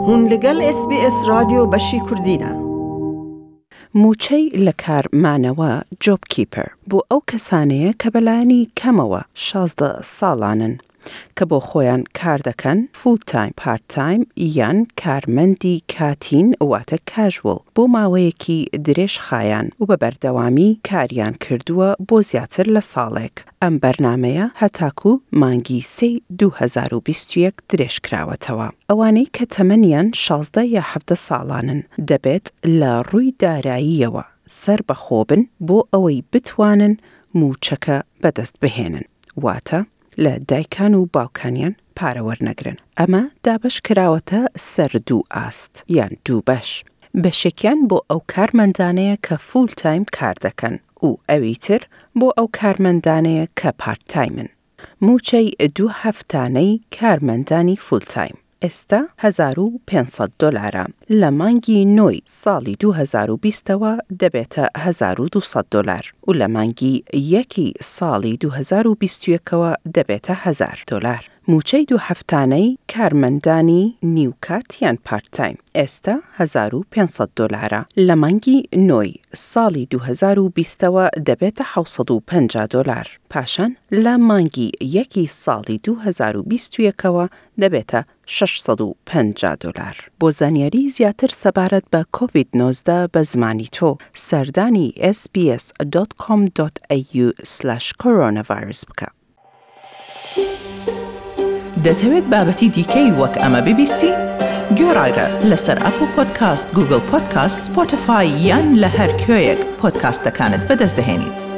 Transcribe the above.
بوون لەگەڵ SBS رادیۆ بەشی کوردینە. موچەی لە کارمانەوە جۆب کیپەر بۆ ئەو کەسانەیە کە بەلایەنی کەمەوە 16 ساڵانن کە بۆ خۆیان کار دەکەن فول تایم، پارت تایم یان کارمەندی کاتین واتە کاژوڵ بۆ ماوەیەکی درێژخایەن و بە بەردەوامی کاریان کردووە بۆ زیاتر لە ساڵێک. ئەم بەرنامەیە هەتاکو مانگی 3 2021 درێژکراوەتەوە. ئەوانەی کە تەمەنیان 16 یا 17 ساڵانن دەبێت لە ڕووی داراییەوە سەر بەخۆبن بۆ ئەوەی بتوانن موچەکە بەدەست بهێنن، واتە لە دایکان و باوکانیان پارە وەرنەگرن. ئەمە دابەش کراوەتە سەر دوو ئاست یان دوو بەش. بەشێکیان بۆ ئەو کارمەندانەیە کە فول تایم کار دەکەن و ئەوی تر بۆ ئەو کارمەندانەیە کە پارت تایمن. موچەی 2 هەفتانەی کارمەندانی فول تایم ئێستا $1,500 لە مانگی نۆی ساڵی 2020ەوە دەبێتە $1,200 و لە مانگی 1 ساڵی 2021ەوە دەبێتە $1,000. موچەی 2 هەفتانەی کارمەندانی نیوکات یان پارت تایم ئێستا $1,500 لە مانگی نۆی ساڵی 2020ەوە دەبێتە $750. پاشان لە مانگی 1 ساڵی 2021ەوە دەبێتە $650. بۆ زانیاری زیاتر سەبارەت بە کۆڤید-19 بە زمانی تۆ سەردانی sbs.com.au/coronavirus بکە. دەتەوێت بابەتی دیکەی وەک ئەمە ببیستی؟ گۆڕایرە لەسەر ئەپل پۆدکاست، گوگل پۆدکاست، سپۆتیفای یان لە هەر کوێیەک پۆدکاستەکانت بەدەست دەهێنیت.